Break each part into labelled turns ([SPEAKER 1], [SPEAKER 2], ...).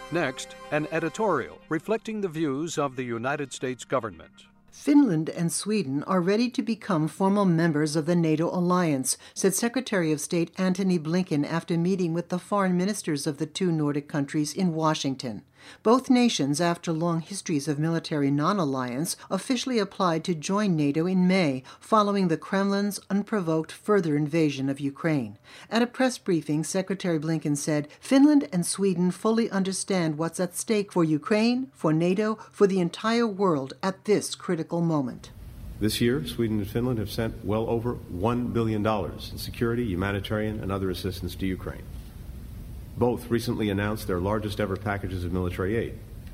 [SPEAKER 1] Next, an editorial reflecting the views of the United States government.
[SPEAKER 2] Finland and Sweden are ready to become formal members of the NATO alliance, said Secretary of State Antony Blinken after meeting with the foreign ministers of the two Nordic countries in Washington. Both nations, after long histories of military non-alliance, officially applied to join NATO in May, following the Kremlin's unprovoked further invasion of Ukraine. At a press briefing, Secretary Blinken said, "Finland and Sweden fully understand what's at stake for Ukraine, for NATO, for the entire world at this critical moment."
[SPEAKER 3] This year, Sweden and Finland have sent well over $1 billion in security, humanitarian, and other assistance to Ukraine. Both recently announced their largest ever packages of military aid.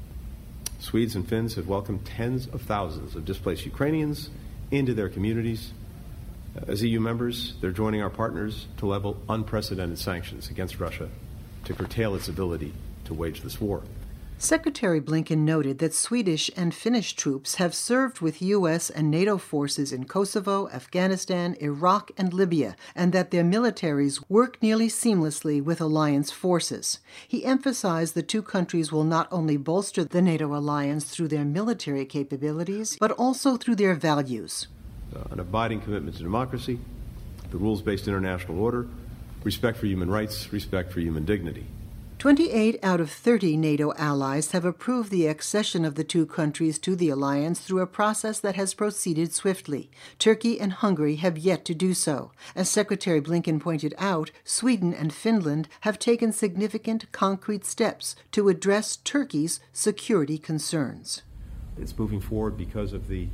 [SPEAKER 3] Swedes and Finns have welcomed tens of thousands of displaced Ukrainians into their communities. As EU members, they're joining our partners to level unprecedented sanctions against Russia to curtail its ability to wage this war.
[SPEAKER 2] Secretary Blinken noted that Swedish and Finnish troops have served with U.S. and NATO forces in Kosovo, Afghanistan, Iraq, and Libya, and that their militaries work nearly seamlessly with alliance forces. He emphasized the two countries will not only bolster the NATO alliance through their military capabilities, but also through their values.
[SPEAKER 3] An abiding commitment to democracy, the rules-based international order, respect for human rights, respect for human dignity.
[SPEAKER 2] 28 out of 30 NATO allies have approved the accession of the two countries to the alliance through a process that has proceeded swiftly. Turkey and Hungary have yet to do so. As Secretary Blinken pointed out, Sweden and Finland have taken significant concrete steps to address Turkey's security concerns.
[SPEAKER 3] It's moving forward because of the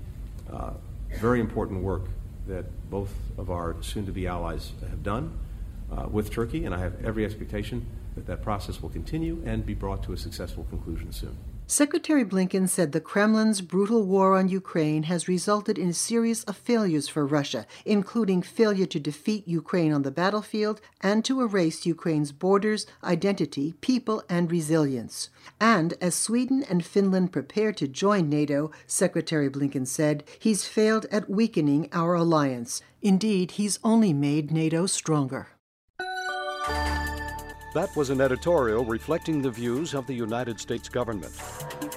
[SPEAKER 3] very important work that both of our soon-to-be allies have done with Turkey, and I have every expectation that process will continue and be brought to a successful conclusion soon.
[SPEAKER 2] Secretary Blinken said the Kremlin's brutal war on Ukraine has resulted in a series of failures for Russia, including failure to defeat Ukraine on the battlefield and to erase Ukraine's borders, identity, people, and resilience. And as Sweden and Finland prepare to join NATO, Secretary Blinken said, he's failed at weakening our alliance. Indeed, he's only made NATO stronger.
[SPEAKER 1] That was an editorial reflecting the views of the United States government.